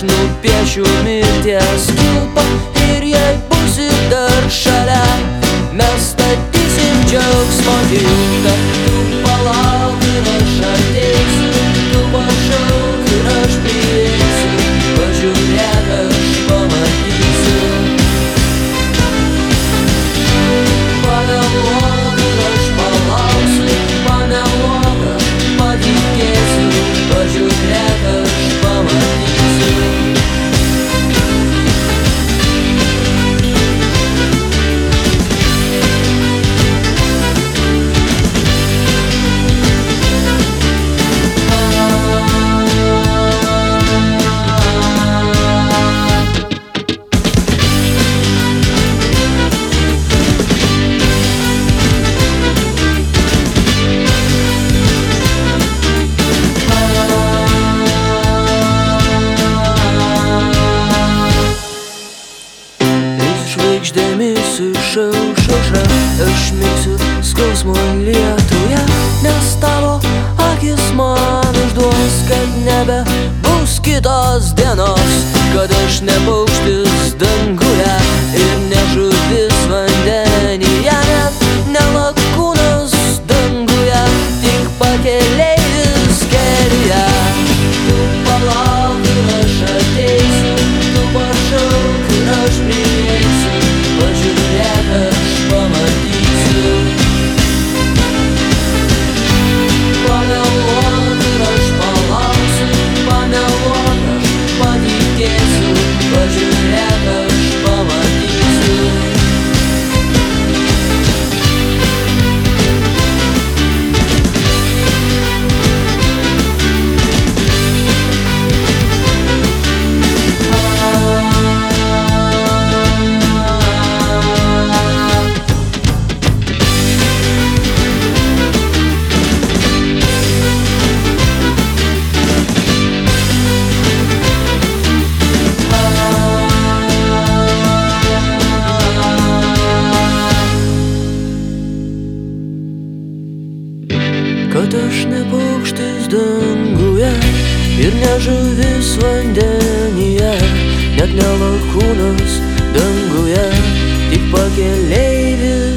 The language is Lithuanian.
nupiešiu mirties kilpą ir jei būsi dar šalia, mes statysim džiaugsmo tiltą. Tu palauk ir aš ateisiu, tu pašauk ir aš prieisiu, pažiūrėk aš pamatysiu. Pameluok ir aš palauksiu, pameluok aš patikėsiu, pažiūrėk aš pamatysiu. Žvaigždėmis išauš aušra, aš mirsiu skausmo lietuje, nes tavo akis man išduos, kad nebebus kitos dienos, kad aš ne paukštis danguje ir ne žuvis vandenyje, net ne lakūnas danguje, tik pakeleivis kelyje. Tu palauk ir aš ateisiu, tu pašauk ir aš prieisiu, pažiūrėk aš pamatysiu. Pameluok ir aš palauksiu, pameluok aš patikėsiu, pažiūrėk aš pamatysiu. Kad aš ne paukštis danguje ir ne žuvis vandenyje, net ne lakūnas danguje, tik pakeleivis